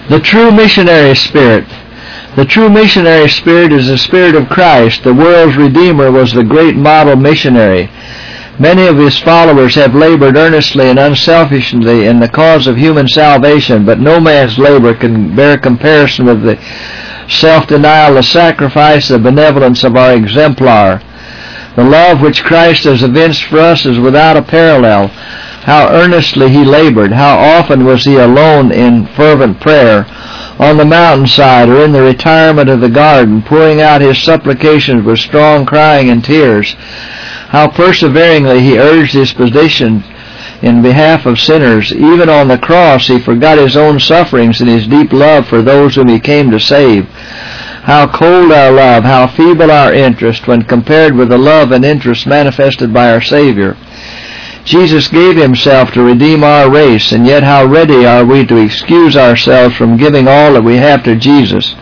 The true missionary spirit. The true missionary spirit is the Spirit of Christ. The world's Redeemer was the great model missionary. Many of his followers have labored earnestly and unselfishly in the cause of human salvation, but no man's labor can bear comparison with the self-denial, the sacrifice, the benevolence of our exemplar. The love which Christ has evinced for us is without a parallel. How earnestly he labored, how often was he alone in fervent prayer, on the mountainside or in the retirement of the garden, pouring out his supplications with strong crying and tears. How perseveringly he urged his position in behalf of sinners. Even on the cross he forgot his own sufferings in his deep love for those whom he came to save. How cold our love, how feeble our interest when compared with the love and interest manifested by our Savior. Jesus gave himself to redeem our race, and yet how ready are we to excuse ourselves from giving all that we have to Jesus.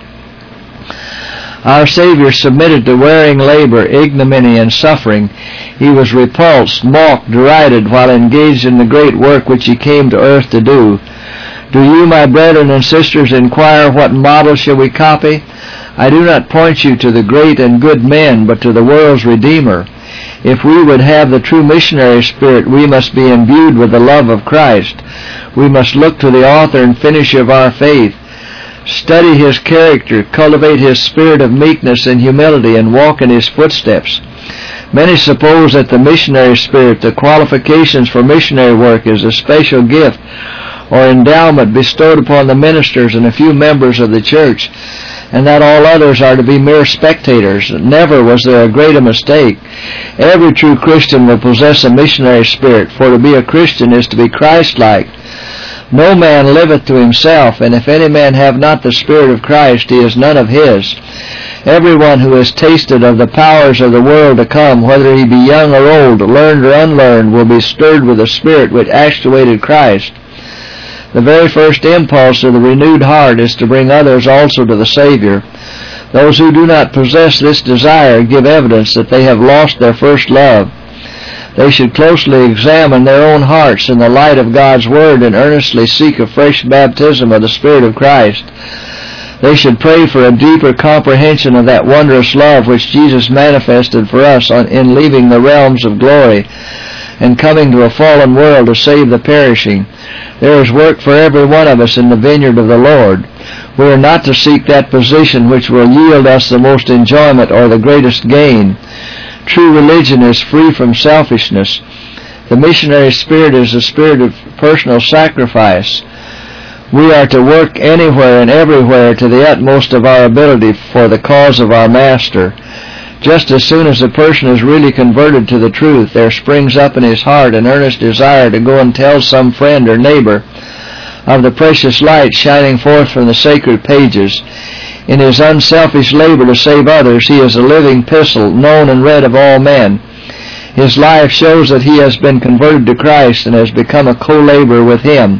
Our Savior submitted to wearing labor, ignominy, and suffering. He was repulsed, mocked, derided while engaged in the great work which he came to earth to do. Do you, my brethren and sisters, inquire what model shall we copy? I do not point you to the great and good men, but to the world's Redeemer. If we would have the true missionary spirit, we must be imbued with the love of Christ. We must look to the author and finisher of our faith, study his character, cultivate his spirit of meekness and humility, and walk in his footsteps. Many suppose that the missionary spirit, the qualifications for missionary work, is a special gift or endowment bestowed upon the ministers and a few members of the church, and that all others are to be mere spectators. Never was there a greater mistake. Every true Christian will possess a missionary spirit, for to be a Christian is to be Christ-like. No man liveth to himself, and if any man have not the Spirit of Christ, he is none of his. Everyone who has tasted of the powers of the world to come, whether he be young or old, learned or unlearned, will be stirred with the Spirit which actuated Christ. The very first impulse of the renewed heart is to bring others also to the Savior. Those who do not possess this desire give evidence that they have lost their first love. They should closely examine their own hearts in the light of God's Word and earnestly seek a fresh baptism of the Spirit of Christ. They should pray for a deeper comprehension of that wondrous love which Jesus manifested for us in leaving the realms of glory and coming to a fallen world to save the perishing. There is work for every one of us in the vineyard of the Lord. We are not to seek that position which will yield us the most enjoyment or the greatest gain. True religion is free from selfishness. The missionary spirit is the spirit of personal sacrifice. We are to work anywhere and everywhere to the utmost of our ability for the cause of our Master. Just as soon as a person is really converted to the truth, there springs up in his heart an earnest desire to go and tell some friend or neighbor of the precious light shining forth from the sacred pages. In his unselfish labor to save others, he is a living epistle, known and read of all men. His life shows that he has been converted to Christ and has become a co-laborer with him.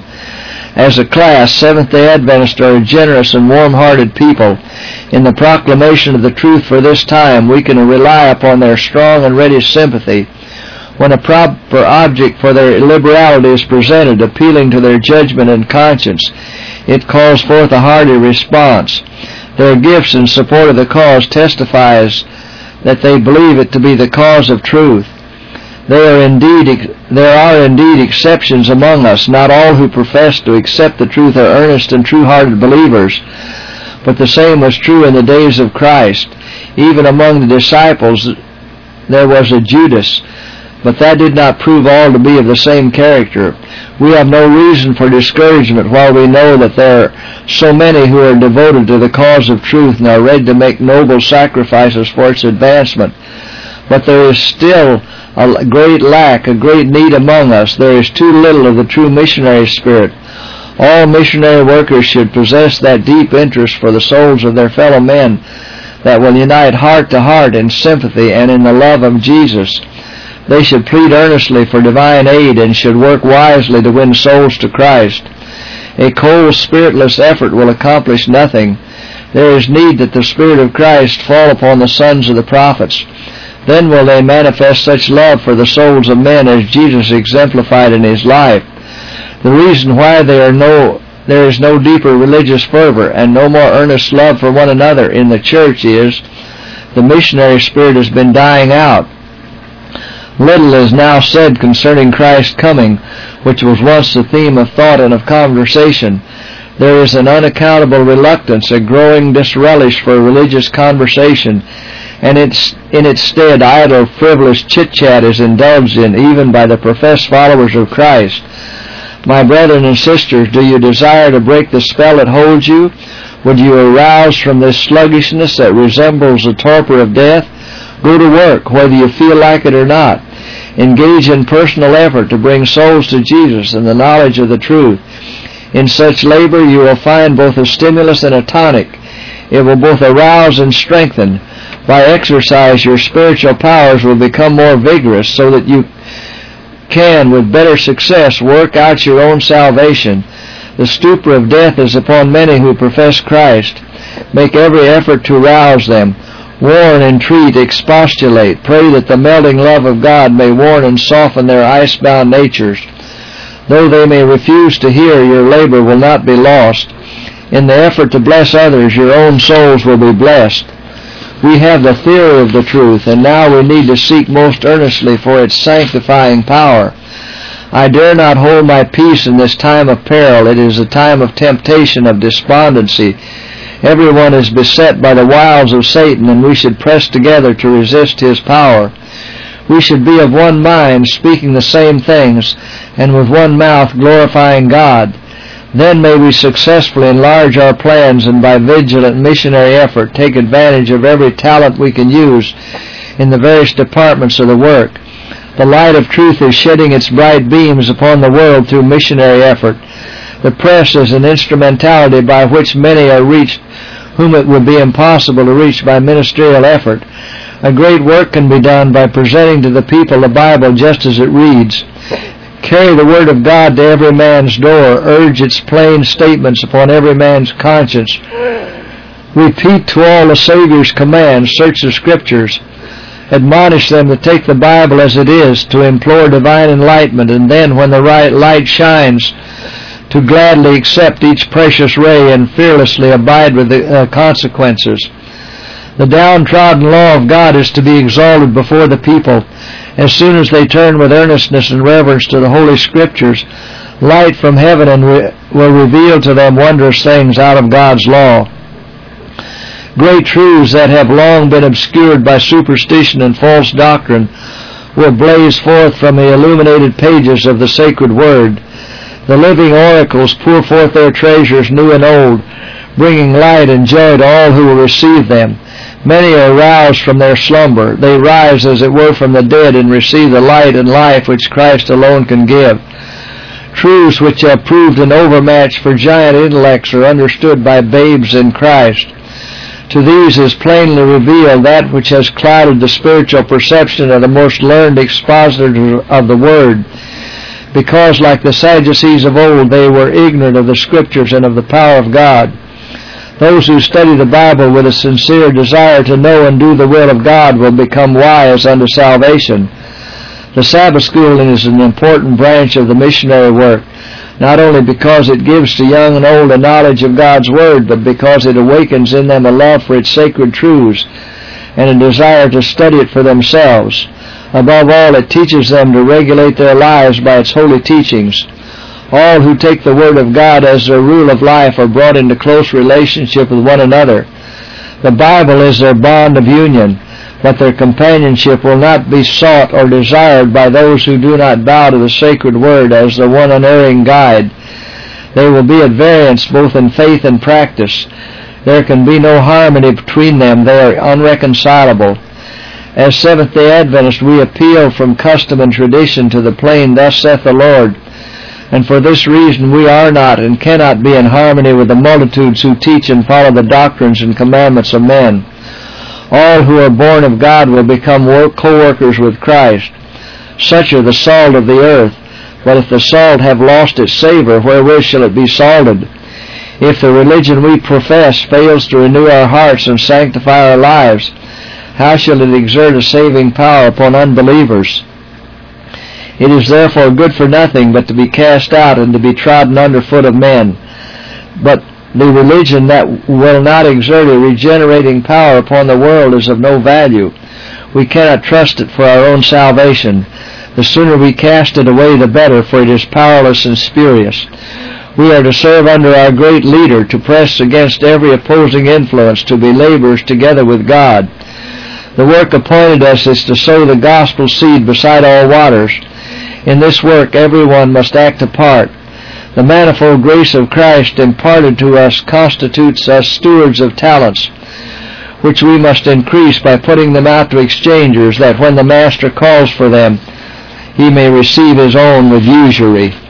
As a class, Seventh-day Adventists are a generous and warm-hearted people. In the proclamation of the truth for this time, we can rely upon their strong and ready sympathy. When a proper object for their liberality is presented, appealing to their judgment and conscience, it calls forth a hearty response. Their gifts in support of the cause testifies that they believe it to be the cause of truth. There are indeed exceptions among us. Not all who profess to accept the truth are earnest and true-hearted believers, but the same was true in the days of Christ. Even among the disciples there was a Judas, but that did not prove all to be of the same character. We have no reason for discouragement while we know that there are so many who are devoted to the cause of truth and are ready to make noble sacrifices for its advancement. But there is still a great lack, a great need among us. There is too little of the true missionary spirit. All missionary workers should possess that deep interest for the souls of their fellow men that will unite heart to heart in sympathy and in the love of Jesus. They should plead earnestly for divine aid and should work wisely to win souls to Christ. A cold, spiritless effort will accomplish nothing. There is need that the Spirit of Christ fall upon the sons of the prophets. Then will they manifest such love for the souls of men as Jesus exemplified in his life. The reason why there are no there is no deeper religious fervor and no more earnest love for one another in the church is, the missionary spirit has been dying out. Little is now said concerning Christ's coming, which was once the theme of thought and of conversation. There is an unaccountable reluctance, a growing disrelish for religious conversation, and in its stead idle, frivolous chit-chat is indulged in, even by the professed followers of Christ. My brethren and sisters, do you desire to break the spell that holds you? Would you arouse from this sluggishness that resembles the torpor of death? Go to work, whether you feel like it or not. Engage in personal effort to bring souls to Jesus and the knowledge of the truth. In such labor you will find both a stimulus and a tonic. It will both arouse and strengthen. By exercise, your spiritual powers will become more vigorous so that you can, with better success, work out your own salvation. The stupor of death is upon many who profess Christ. Make every effort to rouse them. Warn, entreat, expostulate. Pray that the melting love of God may warn and soften their ice-bound natures. Though they may refuse to hear, your labor will not be lost. In the effort to bless others, your own souls will be blessed. We have the theory of the truth, and now we need to seek most earnestly for its sanctifying power. I dare not hold my peace in this time of peril. It is a time of temptation, of despondency. Everyone is beset by the wiles of Satan, and we should press together to resist his power. We should be of one mind, speaking the same things, and with one mouth glorifying God. Then may we successfully enlarge our plans and by vigilant missionary effort take advantage of every talent we can use in the various departments of the work. The light of truth is shedding its bright beams upon the world through missionary effort. The press is an instrumentality by which many are reached whom it would be impossible to reach by ministerial effort. A great work can be done by presenting to the people the Bible just as it reads. Carry the Word of God to every man's door. Urge its plain statements upon every man's conscience. Repeat to all the Savior's commands. Search the Scriptures. Admonish them to take the Bible as it is, to implore divine enlightenment, and then, when the right light shines, to gladly accept each precious ray and fearlessly abide with the consequences. The downtrodden law of God is to be exalted before the people. As soon as they turn with earnestness and reverence to the Holy Scriptures, light from heaven will reveal to them wondrous things out of God's law. Great truths that have long been obscured by superstition and false doctrine will blaze forth from the illuminated pages of the sacred Word. The living oracles pour forth their treasures new and old, bringing light and joy to all who will receive them. Many are roused from their slumber. They rise, as it were, from the dead and receive the light and life which Christ alone can give. Truths which have proved an overmatch for giant intellects are understood by babes in Christ. To these is plainly revealed that which has clouded the spiritual perception of the most learned expositors of the Word, because, like the Sadducees of old, they were ignorant of the Scriptures and of the power of God. Those who study the Bible with a sincere desire to know and do the will of God will become wise unto salvation. The Sabbath schooling is an important branch of the missionary work, not only because it gives to young and old a knowledge of God's Word, but because it awakens in them a love for its sacred truths and a desire to study it for themselves. Above all, it teaches them to regulate their lives by its holy teachings. All who take the Word of God as their rule of life are brought into close relationship with one another. The Bible is their bond of union, but their companionship will not be sought or desired by those who do not bow to the sacred Word as the one unerring guide. They will be at variance both in faith and practice. There can be no harmony between them. They are unreconcilable. As Seventh-day Adventists, we appeal from custom and tradition to the plain, "Thus saith the Lord." And for this reason we are not and cannot be in harmony with the multitudes who teach and follow the doctrines and commandments of men. All who are born of God will become co-workers with Christ. Such are the salt of the earth. But if the salt have lost its savor, wherewith shall it be salted? If the religion we profess fails to renew our hearts and sanctify our lives, how shall it exert a saving power upon unbelievers? It is therefore good for nothing but to be cast out and to be trodden under foot of men. but the religion that will not exert a regenerating power upon the world is of no value. We cannot trust it for our own salvation. The sooner we cast it away, the better, for it is powerless and spurious. We are to serve under our great leader, to press against every opposing influence, to be laborers together with God. The work appointed us is to sow the gospel seed beside all waters. In this work everyone must act a part. The manifold grace of Christ imparted to us constitutes us stewards of talents, which we must increase by putting them out to exchangers, that when the Master calls for them, he may receive his own with usury.